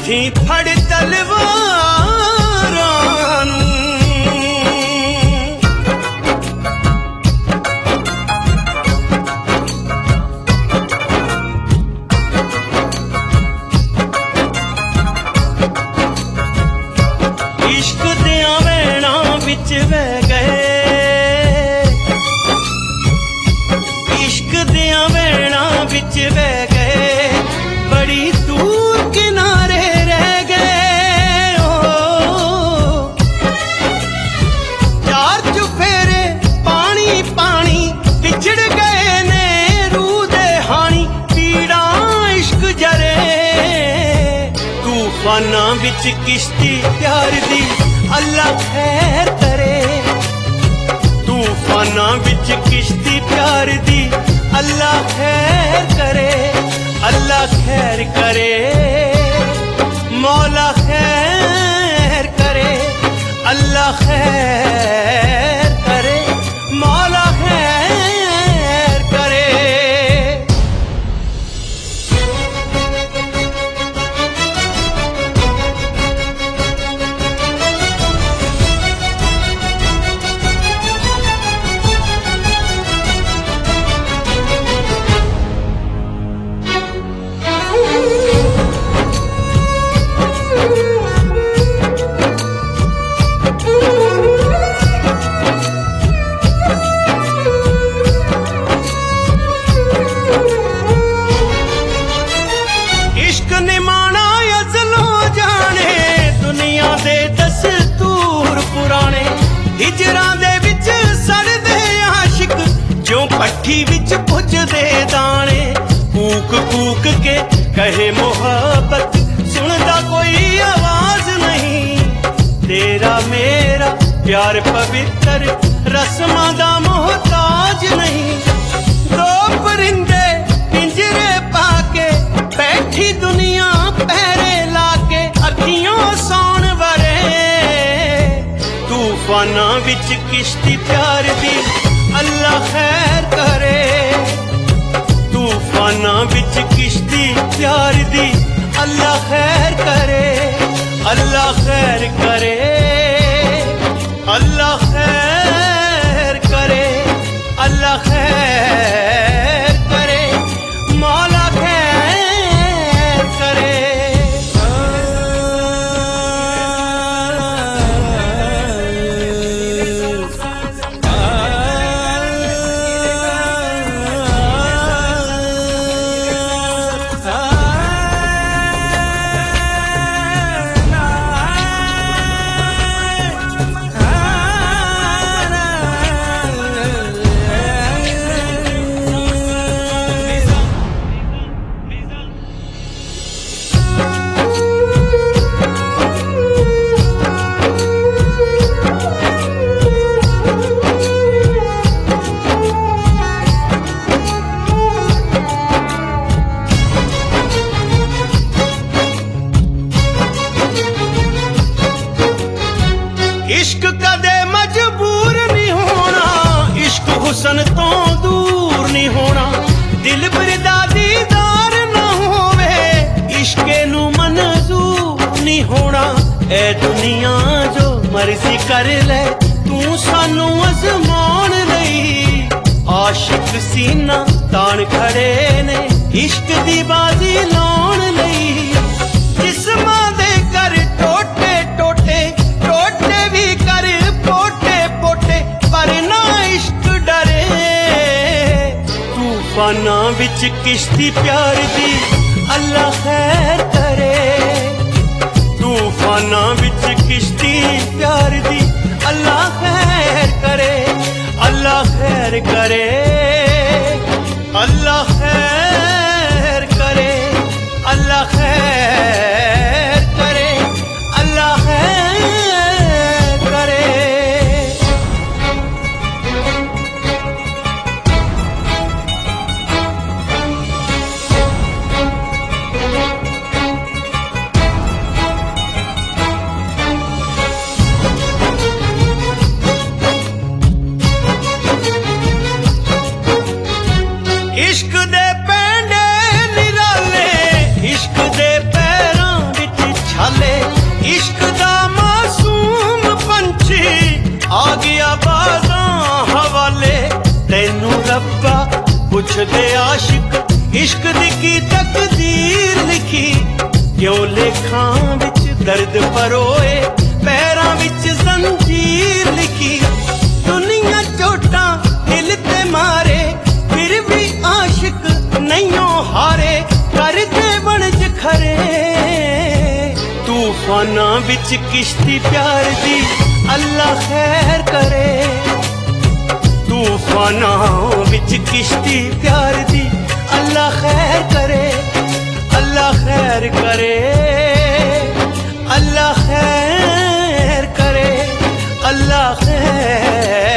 हथी फड़ तलवारां नूं। इश्क दियां वैणां विच बह गए, इश्क दियां वैणां विच बह गए, बड़ी दूर किनारे रह गए। ओ चार चुफेरे पानी पानी बिछड़ गए ने रूह दे हानी, पीड़ा इश्क जरे। तूफानां विच किश्ती प्यार दी अल्लाह खैर करे, तूफानां विच किश्ती प्यार दी अल्लाह खैर करे। अल्लाह खैर करे, मौला खैर करे, अल्लाह खैर करे, मौला खैर करे। इश्क निमाना अज़लों जाने, दुनिया दे दस्तूर पुराने, हिजरां दे विच सड़दे आशिक, जो पट्ठी विच पुजदे दाने। कूक कूक के कहे मोहब्बत, सुनदा कोई आवाज नहीं, तेरा मेरा प्यार पवित्र रस्मां दा मोहताज नहीं। दो परिंदे पिंजरे पाके बैठी दुनिया पहरे लाके, अखियों सौन वरे। तूफानां विच किश्ती प्यार दी अल्लाह खैर करे, तूफानां विच किश्ती प्यार दी अल्लाह खैर करे। अल्लाह खैर करे, अल्लाह खैर करे, अल्लाह खैर करे, मौला खैर करे। इश्क कदे मजबूर नहीं होना, इश्क हुसन तो दूर नहीं होना, दिल बरदा दीदार ना होवे, इश्के नू मंजूर नहीं होना। ए दुनिया जो मर्जी कर ले, तू सानू अजमाउण लई, आशिक सीना तान खड़े ने इश्क दी बाजी लाउण लई। जिस्मां दे कर टोटे टोटे, टोटे भी कर पोटे पोटे, पर ना इश्क डरे। तूफानां विच किश्ती प्यार दी अल्लाह खैर करे, तूफानां विच किश्ती प्यार दी अल्लाह खैर करे। अल्लाह खैर करे, अल्लाह खैर करे, अल्लाह खैर करे, अल्लाह खैर करे। इश्क दे पेंडे निराले, इश्क दे पुछदे आशिक इश्क दी की तकदीर लिखी, क्यों लेखां विच दर्द परोए पैरां विच जंजीर लिखी। दुनिया चोटां दिल ते मारे फिर भी आशिक नैयों हारे, करदे बनज खरे तूफानां विच किश्ती प्यार दी अल्लाह खैर करे। तूफानां विच किश्ती प्यार दी अल्लाह खैर करे, अल्लाह खैर करे, अल्लाह खैर करे, अल्लाह खैर